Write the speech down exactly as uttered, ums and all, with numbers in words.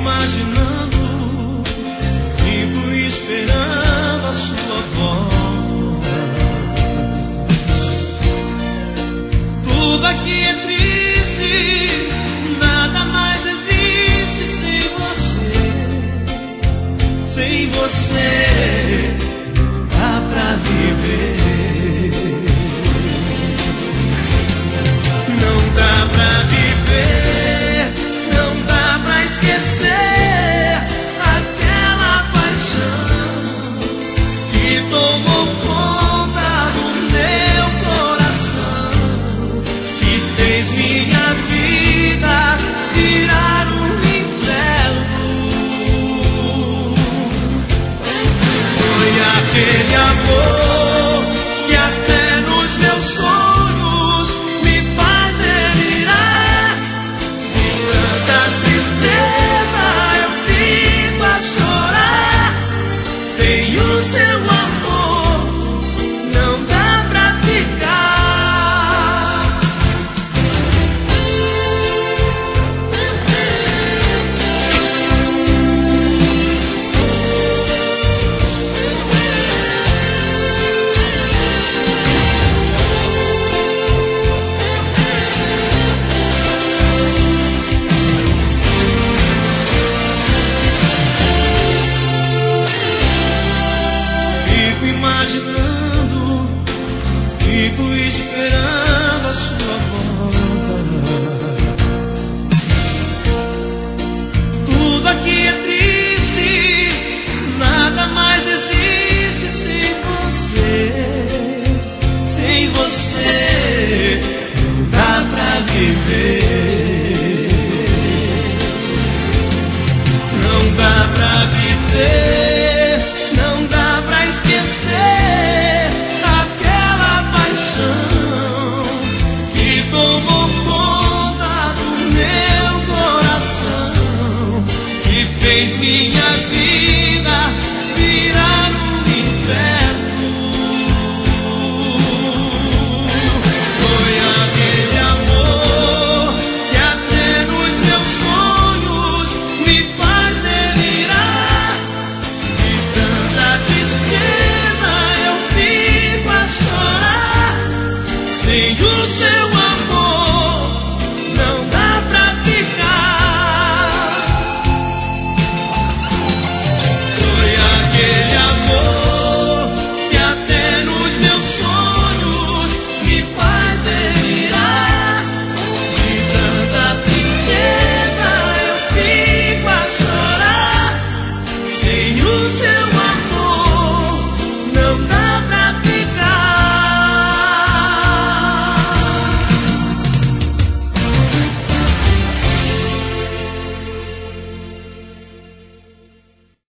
imaginando, fico esperando a sua volta. Tudo aqui é triste, nada mais existe sem você. Sem você não dá pra viver. Não dá pra viver, não dá pra esquecer aquela paixão que tomou conta do meu coração, que fez minha vida virar um inferno. Foi aquele amor que até nos meus sonhos me faz delirar. De tanta tristeza eu fico a chorar. Sem o seu amor não dá pra ficar. Fico imaginando, fico esperando a sua volta. Tudo aqui é triste, nada mais existe sem você. Sem você não dá pra viver. Não dá pra viver, não dá pra esquecer aquela paixão que tomou conta do meu coração, que fez minha vida